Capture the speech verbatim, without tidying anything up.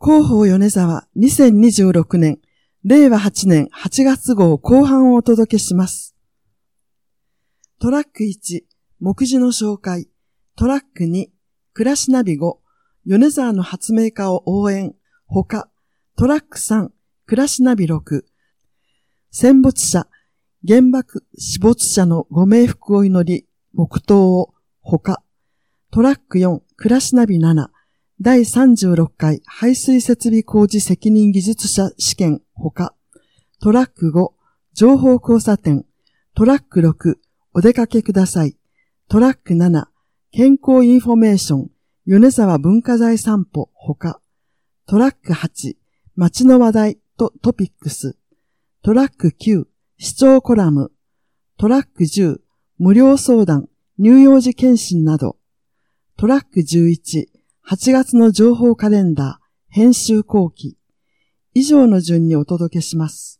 広報米沢にせんにじゅうろくねんれいわはちねんはちがつ号後半をお届けします。トラックいち、目次の紹介。トラックに、暮らしナビご、米沢の発明家を応援。他。トラックさん、暮らしナビろく。戦没者、原爆死没者のご冥福を祈り、黙祷を。他。トラックよん、暮らしナビなな。だいさんじゅうろっかい排水設備工事責任技術者試験ほか。トラックご、情報交差点。トラックろく、お出かけください。トラックなな、健康インフォメーション。米沢文化財散歩ほか。トラックはち、街の話題とトピックス。トラックきゅう、視聴コラム。トラックじゅう、無料相談、乳幼児検診など。トラックじゅういち、はちがつの情報カレンダー、編集後期。以上の順にお届けします。